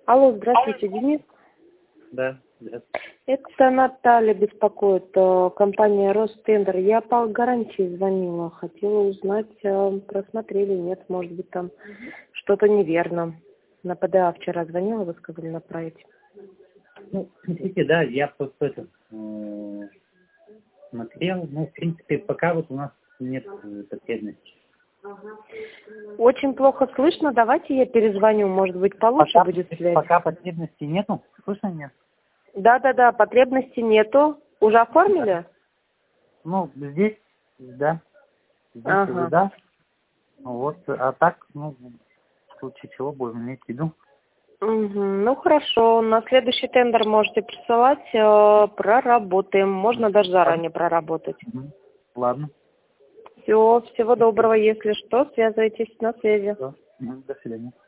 Алло, здравствуйте, Денис. Да, здравствуйте. Это Наталья беспокоит, компания Ростендер. Я по гарантии звонила, хотела узнать, просмотрели, нет, может быть, там что-то неверно. На ПДА вчера звонила, вы сказали направить. Ну, смотрите, да, я просто это смотрел. Ну, в принципе, пока вот у нас нет потребности. Очень плохо слышно, давайте я перезвоню, может быть, получше Пока, будет связь. пока потребности нету, слышно нет? Да, потребности нету. Уже оформили? Ну, здесь, да. Здесь, Ага. да. Вот, а так, ну, в случае чего будем иметь в виду. Угу. Ну хорошо, на следующий тендер можете присылать, проработаем. Можно даже заранее проработать. Ладно. Все, всего доброго, если что, связывайтесь, на связи. Все. До свидания.